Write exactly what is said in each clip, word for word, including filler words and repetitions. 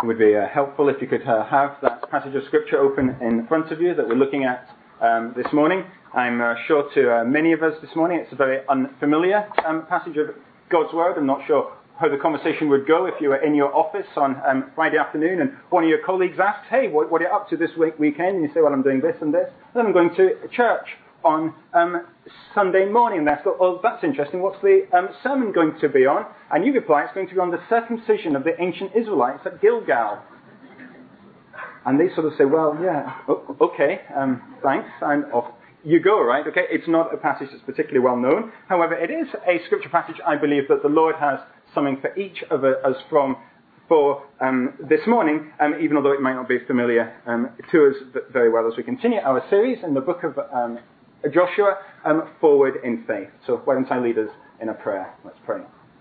It would be uh, helpful if you could uh, have that passage of Scripture open in front of you that we're looking at um, this morning. I'm uh, sure to uh, many of us this morning it's a very unfamiliar um, passage of God's Word. I'm not sure how the conversation would go if you were in your office on um, Friday afternoon and one of your colleagues asked, hey, what, what are you up to this week, weekend? And you say, well, I'm doing this and this. And then I'm going to church on um, Sunday morning. And they ask, oh, that's interesting. What's the um, sermon going to be on? And you reply, it's going to be on the circumcision of the ancient Israelites at Gilgal. And they sort of say, well, yeah, okay, um, thanks, I'm off. You go, right? Okay, it's not a passage that's particularly well known. However, it is a scripture passage, I believe, that the Lord has something for each of us from for um, this morning, um, even although it might not be familiar um, to us very well as we continue our series in the book of um, Joshua, um, Forward in Faith. So why don't I lead us in a prayer? Let's pray.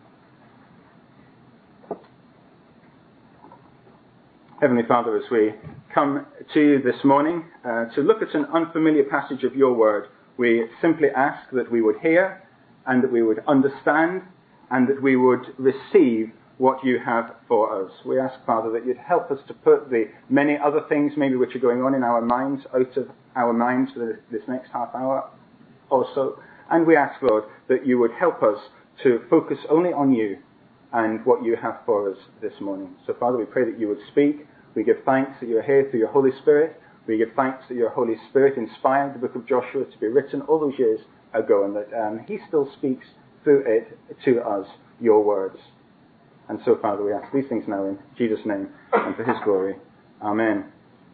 Heavenly Father, as we come to you this morning uh, to look at an unfamiliar passage of your word, we simply ask that we would hear and that we would understand and that we would receive what you have for us. We ask, Father, that you'd help us to put the many other things maybe which are going on in our minds out of our minds for this next half hour or so. And we ask, Lord, that you would help us to focus only on you and what you have for us this morning. So, Father, we pray that you would speak. We give thanks that you're here through your Holy Spirit. We give thanks that your Holy Spirit inspired the book of Joshua to be written all those years ago and that um, he still speaks through it to us, your words. And so, Father, we ask these things now in Jesus' name and for his glory. Amen.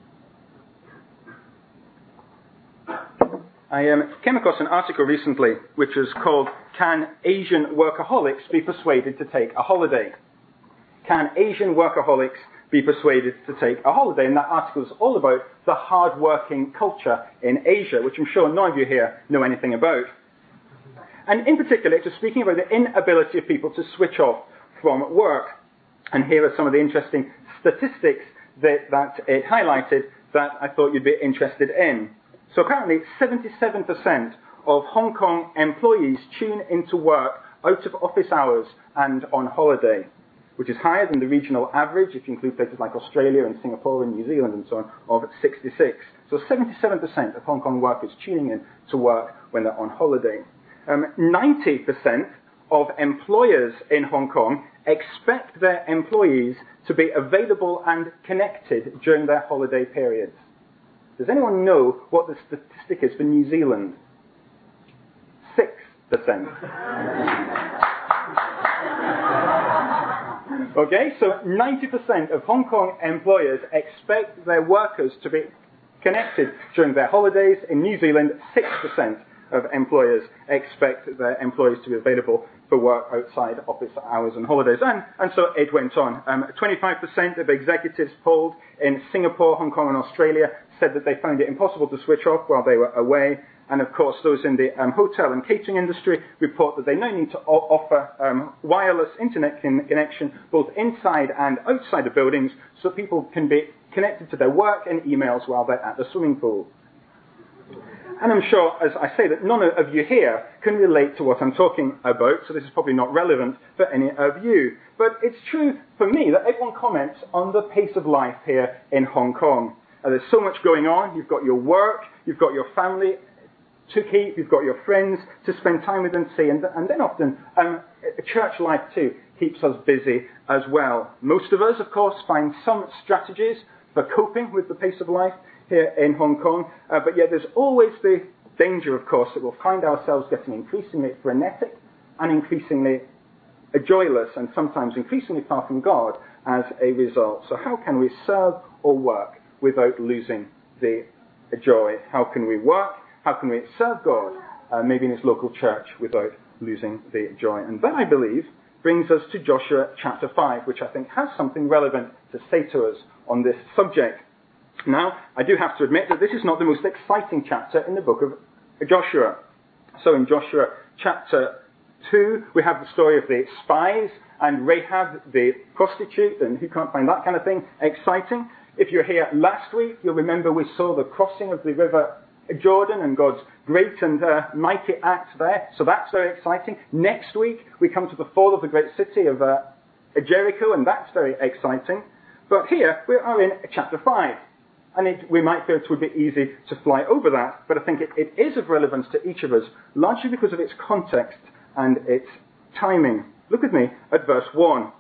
I um, came across an article recently which was called, Can Asian Workaholics Be Persuaded to Take a Holiday? Can Asian Workaholics be persuaded to take a holiday? And that article is all about the hard-working culture in Asia, which I'm sure none of you here know anything about. And in particular, it was speaking about the inability of people to switch off from work. And here are some of the interesting statistics that, that it highlighted that I thought you'd be interested in. So apparently seventy-seven percent of Hong Kong employees tune into work out of office hours and on holiday, which is higher than the regional average, if you include places like Australia and Singapore and New Zealand and so on, of sixty-six. So seventy-seven percent of Hong Kong workers tuning in to work when they're on holiday. Um, ninety percent of employers in Hong Kong expect their employees to be available and connected during their holiday periods. Does anyone know what the statistic is for New Zealand? six percent. Okay, so ninety percent of Hong Kong employers expect their workers to be connected during their holidays. In New Zealand, six percent of employers expect their employees to be available for work outside office hours and holidays. And, and so it went on. Um, twenty-five percent of executives polled in Singapore, Hong Kong and Australia said that they found it impossible to switch off while they were away. And of course, those in the um, hotel and catering industry report that they now need to o- offer um, wireless internet con- connection both inside and outside the buildings so people can be connected to their work and emails while they're at the swimming pool. And I'm sure, as I say, that none of you here can relate to what I'm talking about, so this is probably not relevant for any of you. But it's true for me that everyone comments on the pace of life here in Hong Kong. Uh, there's so much going on. You've got your work, you've got your family to keep, you've got your friends to spend time with and see, and, and then often um, church life too keeps us busy as well. Most of us, of course, find some strategies for coping with the pace of life here in Hong Kong, uh, but yet there's always the danger, of course, that we'll find ourselves getting increasingly frenetic and increasingly joyless and sometimes increasingly far from God as a result. So how can we serve or work without losing the joy? How can we work? How can we serve God, uh, maybe in his local church, without losing the joy? And that, I believe, brings us to Joshua chapter five, which I think has something relevant to say to us on this subject. Now, I do have to admit that this is not the most exciting chapter in the book of Joshua. So in Joshua chapter two, we have the story of the spies and Rahab the prostitute, and who can't find that kind of thing exciting? If you were here last week, you'll remember we saw the crossing of the river Jordan and God's great and uh, mighty act there. So that's very exciting. Next week, we come to the fall of the great city of uh, Jericho, and that's very exciting. But here we are in chapter five. And it, we might feel it would be easy to fly over that, but I think it, it is of relevance to each of us, largely because of its context and its timing. Look with me at verse one.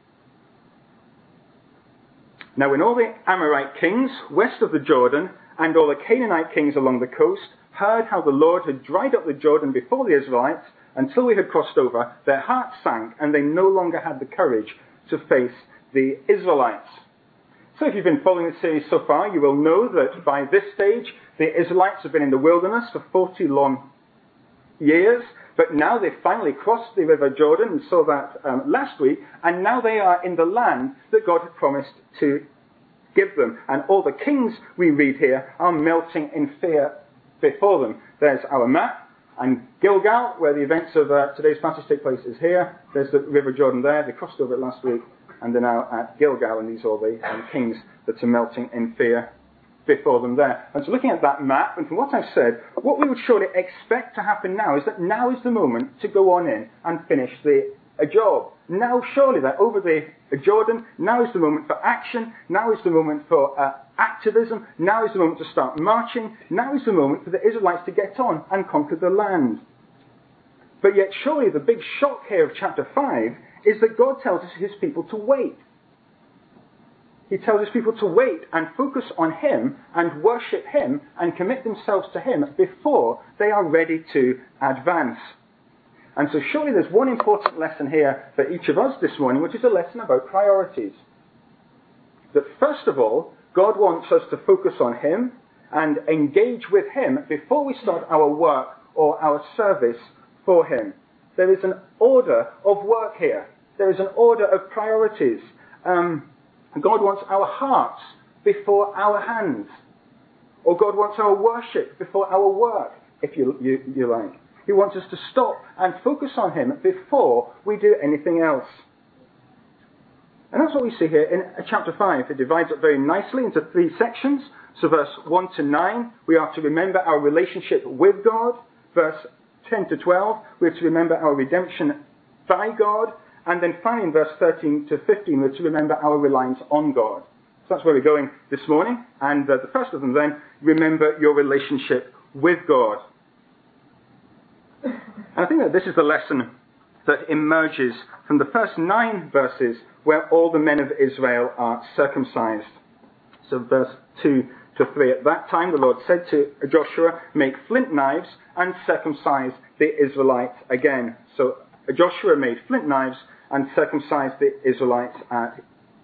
Now when all the Amorite kings west of the Jordan and all the Canaanite kings along the coast heard how the Lord had dried up the Jordan before the Israelites until we had crossed over, their hearts sank and they no longer had the courage to face the Israelites. So if you've been following the series so far, you will know that by this stage, the Israelites have been in the wilderness for forty long years, but now they've finally crossed the River Jordan, and saw that um, last week, and now they are in the land that God had promised to give them. And all the kings we read here are melting in fear before them. There's our map, and Gilgal, where the events of uh, today's passage take place, is here. There's the River Jordan there. They crossed over it last week. And they're now at Gilgal, and these are all the um, kings that are melting in fear before them there. And so looking at that map, and from what I've said, what we would surely expect to happen now is that now is the moment to go on in and finish the a job. Now surely they're over the uh, Jordan, now is the moment for action, now is the moment for uh, activism, now is the moment to start marching, now is the moment for the Israelites to get on and conquer the land. But yet surely the big shock here of chapter five is that God tells his people to wait. He tells his people to wait and focus on him and worship him and commit themselves to him before they are ready to advance. And so surely there's one important lesson here for each of us this morning, which is a lesson about priorities. That first of all, God wants us to focus on him and engage with him before we start our work or our service for him. There is an order of work here. There is an order of priorities. Um, God wants our hearts before our hands. Or God wants our worship before our work, if you, you, you like. He wants us to stop and focus on him before we do anything else. And that's what we see here in chapter five. It divides up very nicely into three sections. So verse one to nine, we are to remember our relationship with God. Verse ten to twelve, we are to remember our redemption by God. And then finally in verse thirteen to fifteen, we're to remember our reliance on God. So that's where we're going this morning. And uh, the first of them then, remember your relationship with God. And I think that this is the lesson that emerges from the first nine verses where all the men of Israel are circumcised. So verse two to three, at that time the Lord said to Joshua, make flint knives and circumcise the Israelites again. So Joshua made flint knives and circumcised the Israelites at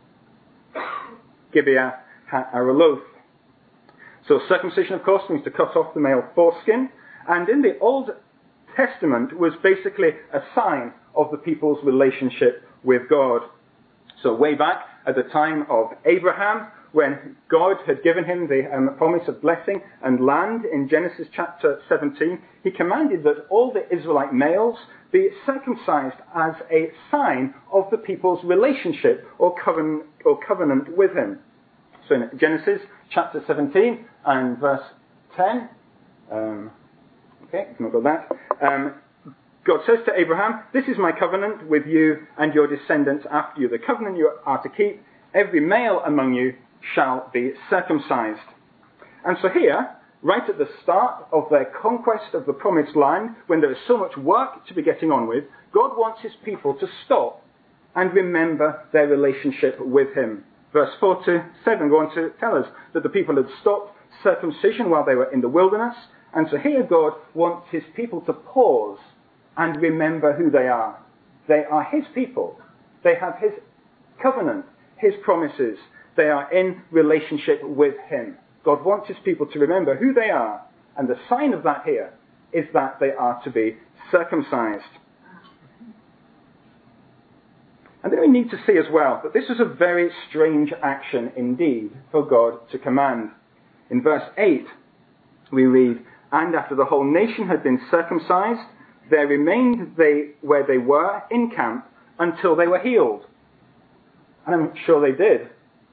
Gibeah Ha'araloth. So circumcision, of course, means to cut off the male foreskin, and in the Old Testament was basically a sign of the people's relationship with God. So way back at the time of Abraham, when God had given him the um, promise of blessing and land in Genesis chapter seventeen, he commanded that all the Israelite males be circumcised as a sign of the people's relationship or covenant, or covenant with him. So in Genesis chapter seventeen and verse ten, um, okay, we've got that. Um, God says to Abraham, this is my covenant with you and your descendants after you. The covenant you are to keep, every male among you shall be circumcised. And so here, right at the start of their conquest of the promised land, when there is so much work to be getting on with, God wants his people to stop and remember their relationship with him. Verse four to seven go on to tell us that the people had stopped circumcision while they were in the wilderness. And so here God wants his people to pause and remember who they are. They are his people. They have his covenant, his promises. They are in relationship with him. God wants his people to remember who they are. And the sign of that here is that they are to be circumcised. And then we need to see as well that this is a very strange action indeed for God to command. In verse eight, we read, and after the whole nation had been circumcised, there remained they where they were in camp until they were healed. And I'm sure they did.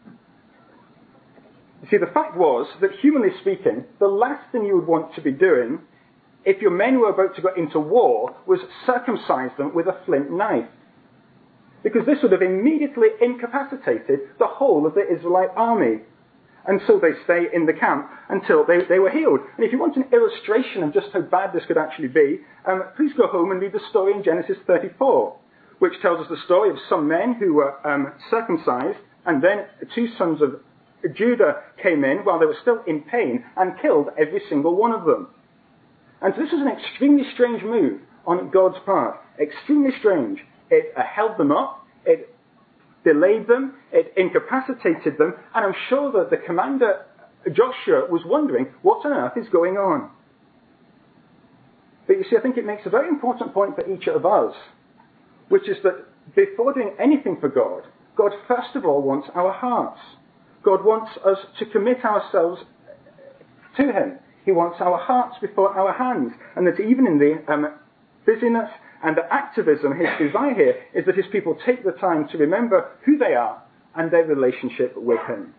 You see, the fact was that, humanly speaking, the last thing you would want to be doing if your men were about to go into war was circumcise them with a flint knife. because this would have immediately incapacitated the whole of the Israelite army. And so they stay in the camp until they, they were healed. And if you want an illustration of just how bad this could actually be, um, please go home and read the story in Genesis thirty-four, which tells us the story of some men who were um, circumcised, and then two sons of Judah came in while they were still in pain and killed every single one of them. And so this was an extremely strange move on God's part. Extremely strange. It uh, held them up. It delayed them, it incapacitated them, and I'm sure that the commander, Joshua, was wondering, what on earth is going on? But you see, I think it makes a very important point for each of us, which is that before doing anything for God, God first of all wants our hearts. God wants us to commit ourselves to Him. He wants our hearts before our hands, and that even in the um, busyness and the activism, his desire here is that his people take the time to remember who they are and their relationship with Him.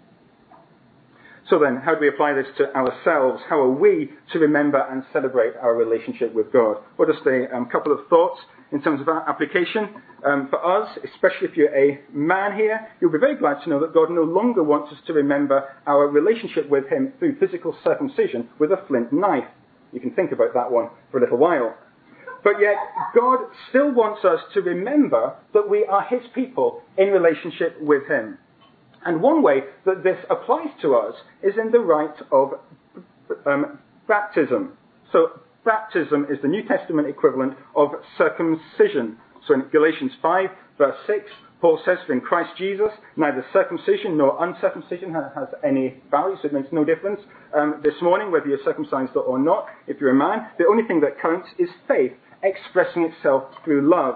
So then, how do we apply this to ourselves? How are we to remember and celebrate our relationship with God? Well, just a um, couple of thoughts in terms of our application. Um, for us, especially if you're a man here, you'll be very glad to know that God no longer wants us to remember our relationship with Him through physical circumcision with a flint knife. You can think about that one for a little while. But yet, God still wants us to remember that we are His people in relationship with Him. And one way that this applies to us is in the rite of um, baptism. So baptism is the New Testament equivalent of circumcision. So in Galatians five, verse six, Paul says, "For in Christ Jesus, neither circumcision nor uncircumcision has any value," so it makes no difference um, this morning whether you're circumcised or not. If you're a man, the only thing that counts is faith expressing itself through love.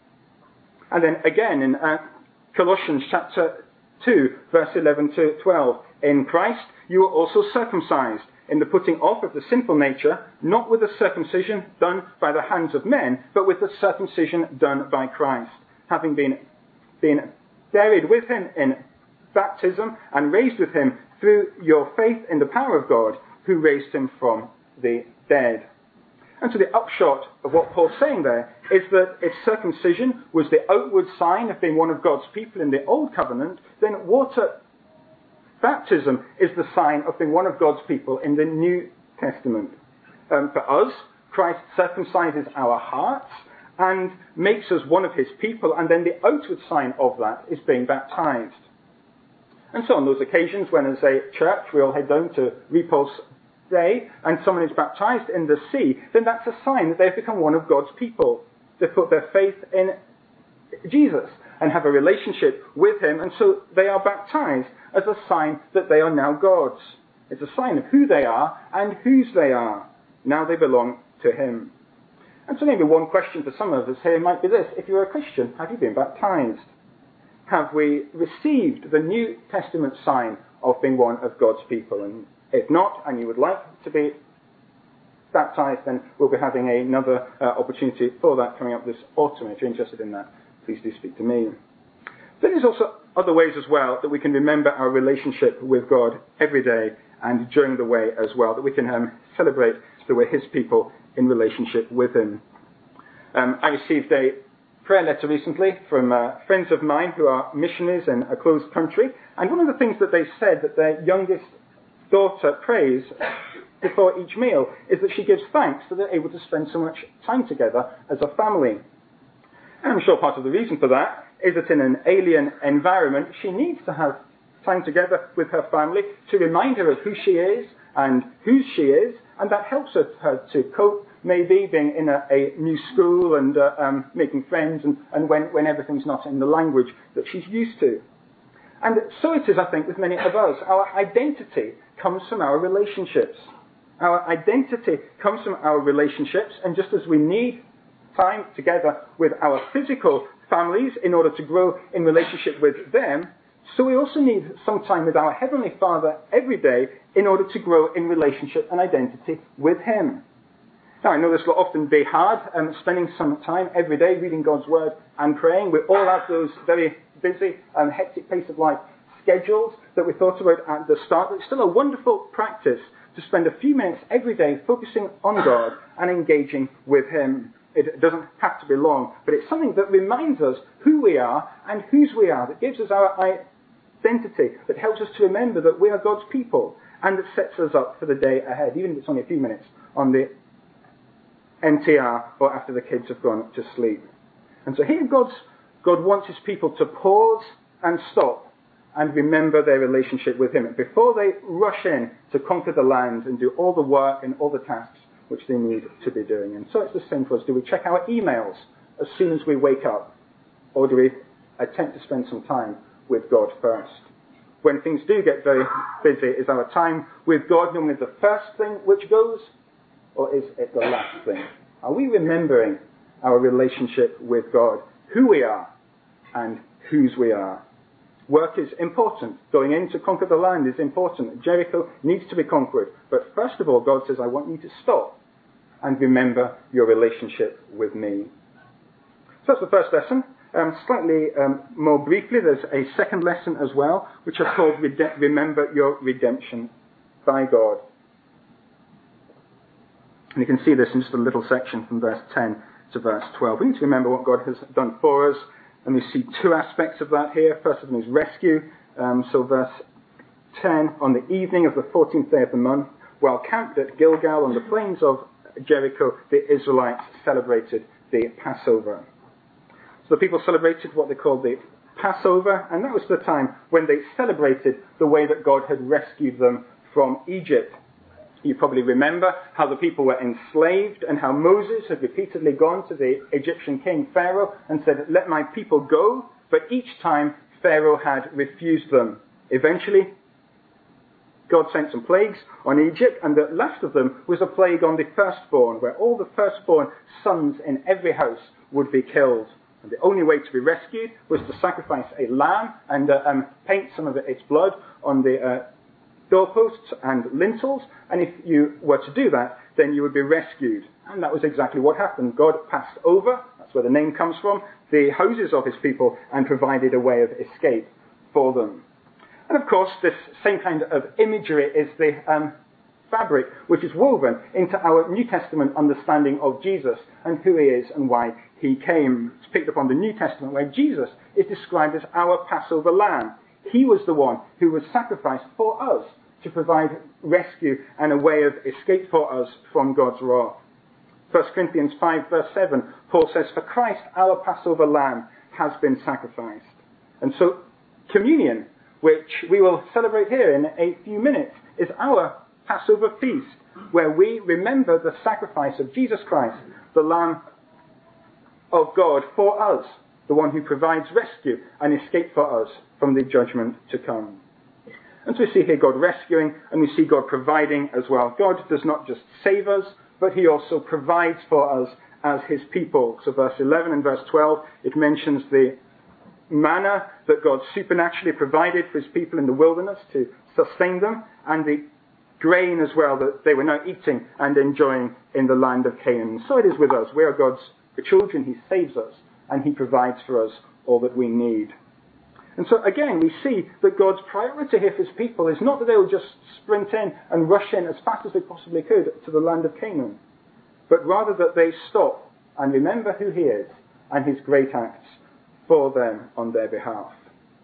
And then again in uh, Colossians chapter two, verse eleven to twelve, "In Christ you were also circumcised in the putting off of the sinful nature, not with the circumcision done by the hands of men, but with the circumcision done by Christ, having been, been buried with Him in baptism and raised with Him through your faith in the power of God, who raised Him from the dead." And so the upshot of what Paul's saying there is that if circumcision was the outward sign of being one of God's people in the Old Covenant, then water baptism is the sign of being one of God's people in the New Testament. Um, for us, Christ circumcises our hearts and makes us one of His people, and then the outward sign of that is being baptized. And so on those occasions when as a church we all head down to Repulse Day and someone is baptized in the sea, then that's a sign that they've become one of God's people. They've put their faith in Jesus and have a relationship with Him, and so they are baptized as a sign that they are now God's. It's a sign of who they are and whose they are. Now they belong to Him. And so maybe one question for some of us here might be this: if you're a Christian, have you been baptized? Have we received the New Testament sign of being one of God's people? And if not, and you would like to be baptized, then we'll be having another uh, opportunity for that coming up this autumn. If you're interested in that, please do speak to me. Then there's also other ways as well that we can remember our relationship with God every day and during the way as well, that we can um, celebrate that we're His people in relationship with Him. Um, I received a prayer letter recently from uh, friends of mine who are missionaries in a closed country, and one of the things that they said that their youngest daughter prays before each meal is that she gives thanks that they're able to spend so much time together as a family. And I'm sure part of the reason for that is that in an alien environment, she needs to have time together with her family to remind her of who she is and whose she is, and that helps her, her to cope, maybe being in a, a new school and uh, um, making friends, and, and when, when everything's not in the language that she's used to. And so it is, I think, with many of us. Our identity comes from our relationships. Our identity comes from our relationships, and just as we need time together with our physical families in order to grow in relationship with them, so we also need some time with our Heavenly Father every day in order to grow in relationship and identity with Him. Now, I know this will often be hard, um, spending some time every day reading God's Word and praying. We all have those very busy and hectic pace of life schedules that we thought about at the start, but it's still a wonderful practice to spend a few minutes every day focusing on God and engaging with Him. It doesn't have to be long, but it's something that reminds us who we are and whose we are, that gives us our identity, that helps us to remember that we are God's people, and that sets us up for the day ahead, even if it's only a few minutes on the N T R or after the kids have gone to sleep. And so here God's, God wants his people to pause and stop and remember their relationship with him before they rush in to conquer the land and do all the work and all the tasks which they need to be doing. And so it's the same for us. Do we check our emails as soon as we wake up? Or do we attempt to spend some time with God first? When things do get very busy, is our time with God normally the first thing which goes? Or is it the last thing? Are we remembering our relationship with God, who we are and whose we are? Work is important. Going in to conquer the land is important. Jericho needs to be conquered. But first of all, God says, I want you to stop and remember your relationship with me. So that's the first lesson. Um, slightly um, more briefly, there's a second lesson as well, which is called Rede- Remember Your Redemption by God. And you can see this in just a little section from verse ten to verse twelve. We need to remember what God has done for us. And we see two aspects of that here. First of them is rescue. Um, so verse ten, on the evening of the fourteenth day of the month, while camped at Gilgal on the plains of Jericho, the Israelites celebrated the Passover. So the people celebrated what they called the Passover, and that was the time when they celebrated the way that God had rescued them from Egypt. You probably remember how the people were enslaved and how Moses had repeatedly gone to the Egyptian king Pharaoh and said, let my people go, but each time Pharaoh had refused them. Eventually, God sent some plagues on Egypt, and the last of them was a plague on the firstborn, where all the firstborn sons in every house would be killed. And the only way to be rescued was to sacrifice a lamb and uh, um, paint some of its blood on the uh, doorposts and lintels, and if you were to do that, then you would be rescued. And that was exactly what happened. God passed over, that's where the name comes from, the houses of his people and provided a way of escape for them. And of course, this same kind of imagery is the um, fabric which is woven into our New Testament understanding of Jesus and who he is and why he came. It's picked up on the New Testament where Jesus is described as our Passover lamb. He was the one who was sacrificed for us to provide rescue and a way of escape for us from God's wrath. First Corinthians five verse seven, Paul says, for Christ, our Passover lamb, has been sacrificed. And so communion, which we will celebrate here in a few minutes, is our Passover feast, where we remember the sacrifice of Jesus Christ, the Lamb of God for us, the one who provides rescue and escape for us from the judgment to come. And so we see here God rescuing, and we see God providing as well. God does not just save us, but he also provides for us as his people. So verse eleven and verse twelve, it mentions the manna that God supernaturally provided for his people in the wilderness to sustain them, and the grain as well that they were now eating and enjoying in the land of Canaan. So it is with us. We are God's children. He saves us, and he provides for us all that we need. And so again, we see that God's priority here for his people is not that they will just sprint in and rush in as fast as they possibly could to the land of Canaan, but rather that they stop and remember who he is and his great acts for them on their behalf.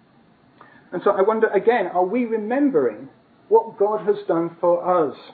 And so I wonder again, are we remembering what God has done for us?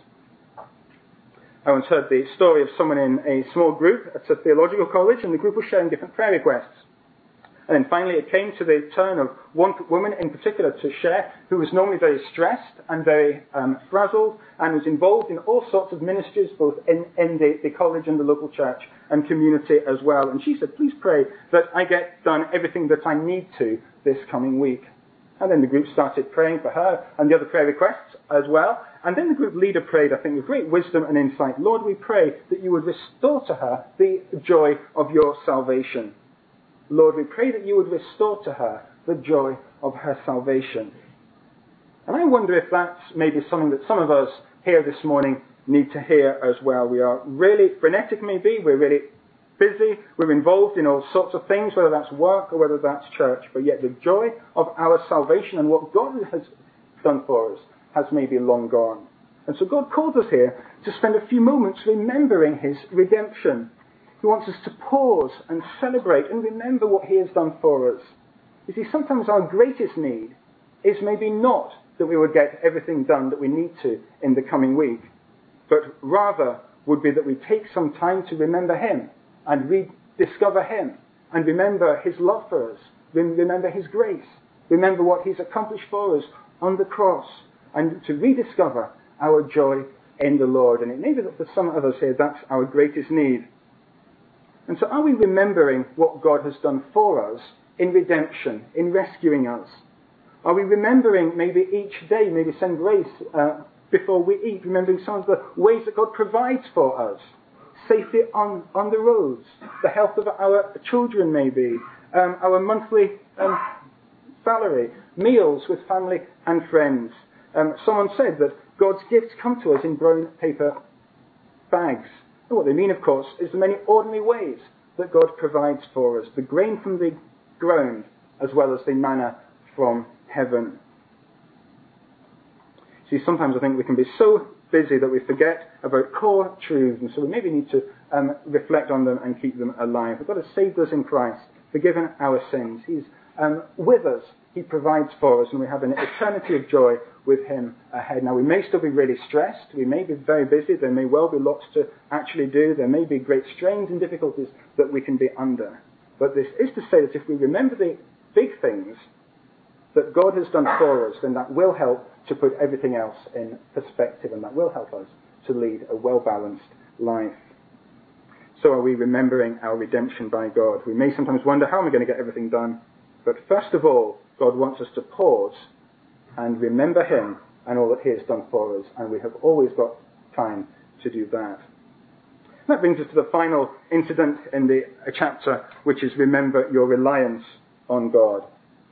I once heard the story of someone in a small group at a theological college, and the group was sharing different prayer requests. And then finally it came to the turn of one woman in particular to share, who was normally very stressed and very um, frazzled and was involved in all sorts of ministries, both in, in the, the college and the local church and community as well. And she said, please pray that I get done everything that I need to this coming week. And then the group started praying for her and the other prayer requests as well. And then the group leader prayed, I think, with great wisdom and insight, Lord, we pray that you would restore to her the joy of your salvation. Lord, we pray that you would restore to her the joy of her salvation. And I wonder if that's maybe something that some of us here this morning need to hear as well. We are really frenetic maybe, we're really busy, we're involved in all sorts of things, whether that's work or whether that's church, but yet the joy of our salvation and what God has done for us has maybe long gone. And so God calls us here to spend a few moments remembering his redemption. He wants us to pause and celebrate and remember what he has done for us. You see, sometimes our greatest need is maybe not that we would get everything done that we need to in the coming week, but rather would be that we take some time to remember him and rediscover him and remember his love for us, remember his grace, remember what he's accomplished for us on the cross, and to rediscover our joy in the Lord. And it may be that for some of us here, that's our greatest need. And so are we remembering what God has done for us in redemption, in rescuing us? Are we remembering maybe each day, maybe send grace uh, before we eat, remembering some of the ways that God provides for us? Safety on, on the roads, the health of our children maybe, um, our monthly um, salary, meals with family and friends. Um, someone said that God's gifts come to us in brown paper bags. And what they mean, of course, is the many ordinary ways that God provides for us, the grain from the ground as well as the manna from heaven. See, sometimes I think we can be so busy that we forget about core truths, and so we maybe need to um, reflect on them and keep them alive. God has saved us in Christ, forgiven our sins. He's um, with us. He provides for us, and we have an eternity of joy with him ahead. Now, we may still be really stressed. We may be very busy. There may well be lots to actually do. There may be great strains and difficulties that we can be under. But this is to say that if we remember the big things that God has done for us, then that will help to put everything else in perspective, and that will help us to lead a well-balanced life. So are we remembering our redemption by God? We may sometimes wonder, how am I going to get everything done? But first of all, God wants us to pause and remember him and all that he has done for us, and we have always got time to do that. That brings us to the final incident in the chapter, which is remember your reliance on God.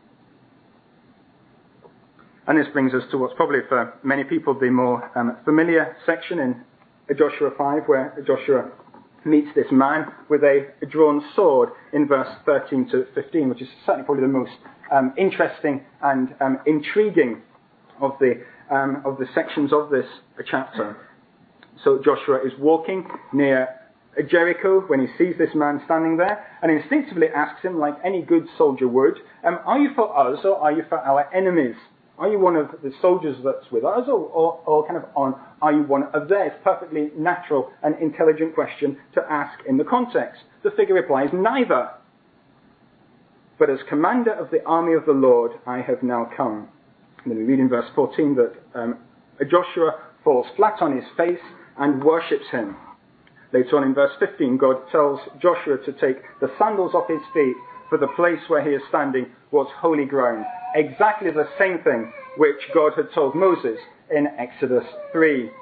And this brings us to what's probably for many people the more um, familiar section in Joshua five, where Joshua meets this man with a drawn sword in verse thirteen to fifteen, which is certainly probably the most um, interesting and um, intriguing of the um, of the sections of this chapter. So Joshua is walking near Jericho when he sees this man standing there, and instinctively asks him, like any good soldier would, um, are you for us or are you for our enemies? Are you one of the soldiers that's with us, or, or, or kind of on, are you one of theirs? Perfectly natural and intelligent question to ask in the context. The figure replies, neither. But as commander of the army of the Lord, I have now come. And then we read in verse fourteen that um, Joshua falls flat on his face and worships him. Later on in verse fifteen, God tells Joshua to take the sandals off his feet, for the place where he is standing was holy ground. Exactly the same thing which God had told Moses in Exodus three.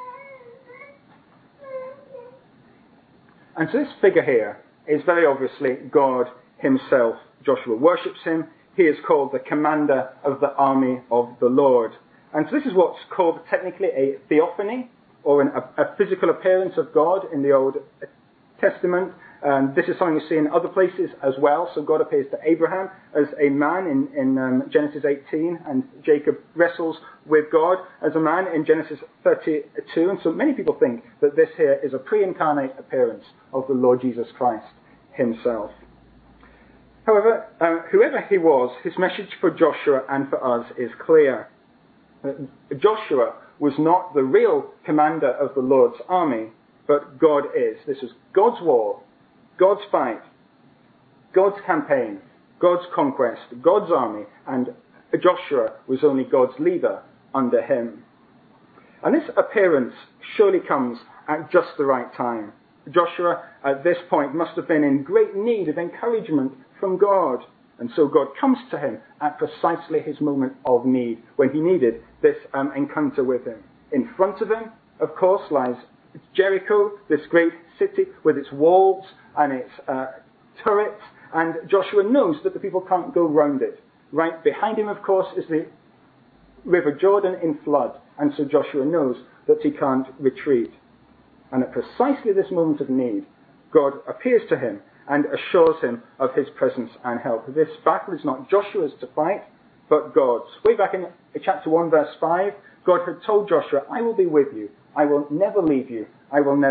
And so this figure here is very obviously God himself. Joshua worships him. He is called the commander of the army of the Lord. And so this is what's called technically a theophany, or an, a, a physical appearance of God in the Old Testament. Um, this is something you see in other places as well. So God appears to Abraham as a man in, in um, Genesis eighteen, and Jacob wrestles with God as a man in Genesis thirty-two. And so many people think that this here is a pre-incarnate appearance of the Lord Jesus Christ himself. However, uh, whoever he was, his message for Joshua and for us is clear. Uh, Joshua was not the real commander of the Lord's army, but God is. This was God's war, God's fight, God's campaign, God's conquest, God's army, and Joshua was only God's leader under him. And this appearance surely comes at just the right time. Joshua, at this point, must have been in great need of encouragement from God. And so God comes to him at precisely his moment of need, when he needed this um, encounter with him. In front of him, of course, lies Jericho, this great city with its walls and its uh, turrets, and Joshua knows that the people can't go round it. Right behind him, of course, is the River Jordan in flood, and so Joshua knows that he can't retreat. And at precisely this moment of need, God appears to him and assures him of his presence and help. This battle is not Joshua's to fight, but God's. Way back in chapter one, verse five, God had told Joshua, I will be with you. I will never leave you. I will never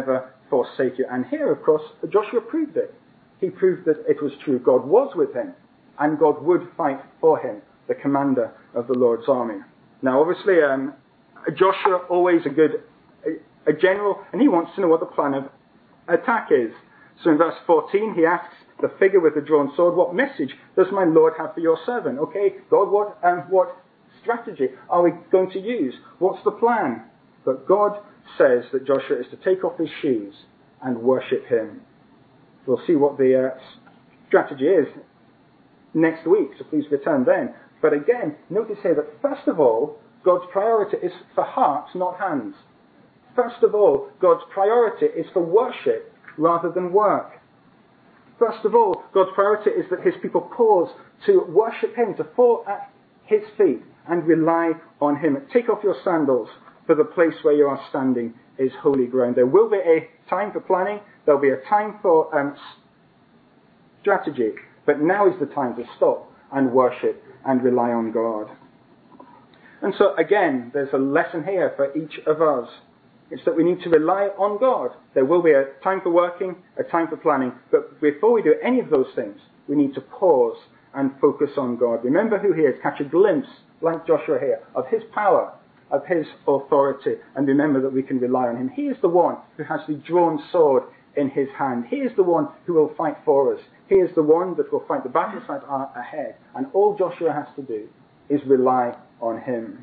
forsake you. And here, of course, Joshua proved it. He proved that it was true. God was with him, and God would fight for him, the commander of the Lord's army. Now, obviously, um, Joshua, always a good a, a general, and he wants to know what the plan of attack is. So in verse fourteen, he asks the figure with the drawn sword, what message does my Lord have for your servant? Okay, God, what um, what strategy are we going to use? What's the plan? But God says that Joshua is to take off his shoes and worship him. We'll see what the uh, strategy is next week, so please return then. But again, notice here that first of all, God's priority is for hearts, not hands. First of all, God's priority is for worship rather than work. First of all, God's priority is that his people pause to worship him, to fall at his feet and rely on him. Take off your sandals, for the place where you are standing is holy ground. There will be a time for planning. There will be a time for um, strategy. But now is the time to stop and worship and rely on God. And so again, there's a lesson here for each of us. It's that we need to rely on God. There will be a time for working, a time for planning. But before we do any of those things, we need to pause and focus on God. Remember who he is. Catch a glimpse, like Joshua here, of his power, of his authority. And remember that we can rely on him. He is the one who has the drawn sword in his hand. He is the one who will fight for us. He is the one that will fight the battles that are ahead. And all Joshua has to do is rely on him.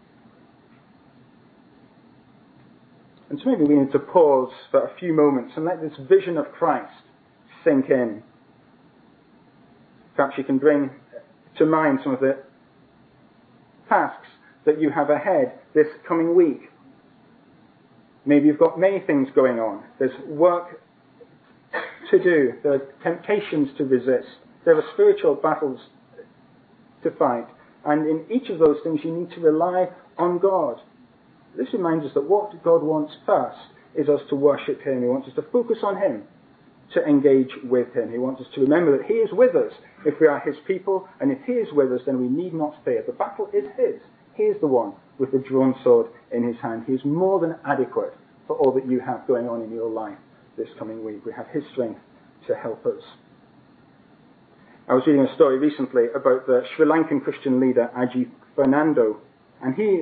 And so maybe we need to pause for a few moments and let this vision of Christ sink in. Perhaps you can bring to mind some of the tasks that you have ahead this coming week. Maybe you've got many things going on. There's work to do. There are temptations to resist. There are spiritual battles to fight. And in each of those things you need to rely on God. This reminds us that what God wants first is us to worship him. He wants us to focus on him, to engage with him. He wants us to remember that he is with us if we are his people, and if he is with us, then we need not fear. The battle is his. He is the one with the drawn sword in his hand. He is more than adequate for all that you have going on in your life this coming week. We have his strength to help us. I was reading a story recently about the Sri Lankan Christian leader Ajit Fernando, and he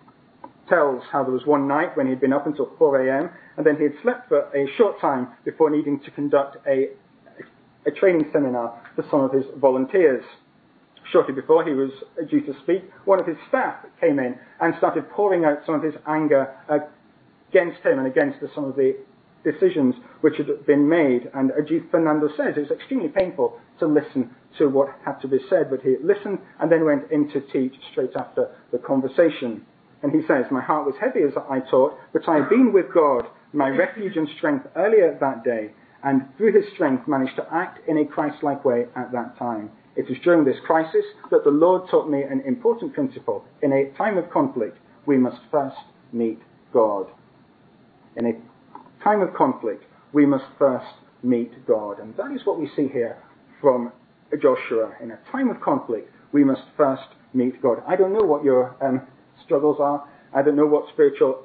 tells how there was one night when he'd been up until four a.m. and then he had slept for a short time before needing to conduct a, a training seminar for some of his volunteers. Shortly before he was due to speak, one of his staff came in and started pouring out some of his anger against him and against some of the decisions which had been made. And Ajit Fernando says it was extremely painful to listen to what had to be said, but he listened and then went in to teach straight after the conversation. And he says, my heart was heavy as I taught, but I had been with God, my refuge and strength, earlier that day, and through his strength managed to act in a Christ-like way at that time. It was during this crisis that the Lord taught me an important principle. In a time of conflict, we must first meet God. In a time of conflict, we must first meet God. And that is what we see here from Joshua. In a time of conflict, we must first meet God. I don't know what your um, struggles are. I don't know what spiritual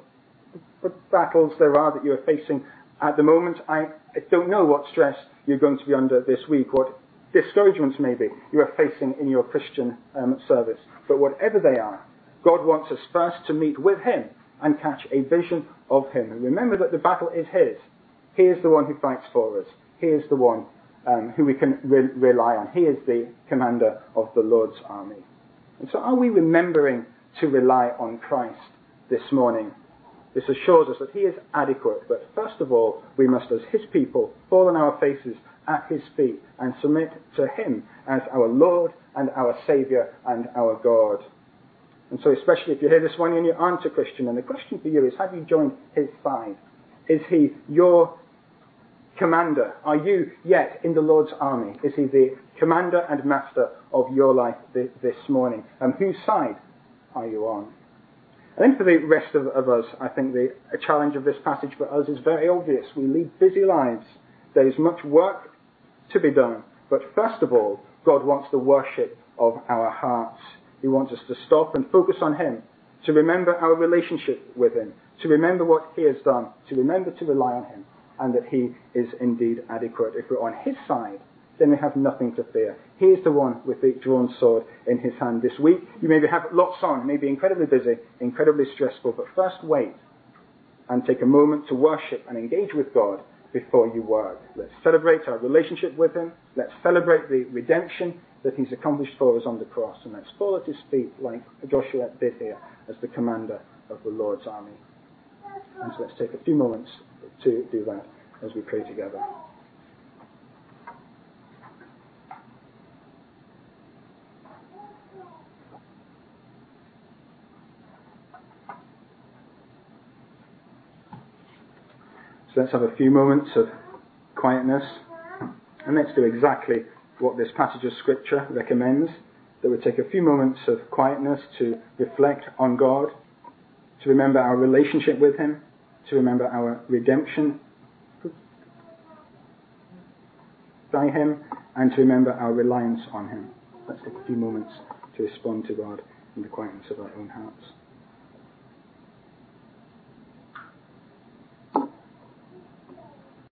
battles there are that you're facing at the moment. I don't know what stress you're going to be under this week, what discouragements maybe you are facing in your Christian um, service. But whatever they are, God wants us first to meet with him and catch a vision of him. And remember that the battle is his. He is the one who fights for us. He is the one um, who we can re- rely on. He is the commander of the Lord's army. And so are we remembering to rely on Christ this morning? This assures us that he is adequate, but first of all, we must, as his people, fall on our faces at his feet and submit to him as our Lord and our Saviour and our God. And so especially if you're here this morning and you aren't a Christian, and the question for you is, have you joined his side? Is he your commander? Are you yet in the Lord's army? Is he the commander and master of your life this morning? And whose side are you on? And then for the rest of, of us, I think the a challenge of this passage for us is very obvious. We lead busy lives. There is much work to be done. But first of all, God wants the worship of our hearts. He wants us to stop and focus on him, to remember our relationship with him, to remember what he has done, to remember to rely on him, and that he is indeed adequate. If we're on his side, then we have nothing to fear. He is the one with the drawn sword in his hand this week. You maybe have lots on, maybe incredibly busy, incredibly stressful, but first wait and take a moment to worship and engage with God before you work. Let's celebrate our relationship with him. Let's celebrate the redemption that he's accomplished for us on the cross. And let's fall at his feet like Joshua did here as the commander of the Lord's army. And so let's take a few moments to do that as we pray together. So let's have a few moments of quietness, and let's do exactly what this passage of Scripture recommends, that we take a few moments of quietness to reflect on God, to remember our relationship with him, to remember our redemption by him, and to remember our reliance on him. Let's take a few moments to respond to God in the quietness of our own hearts.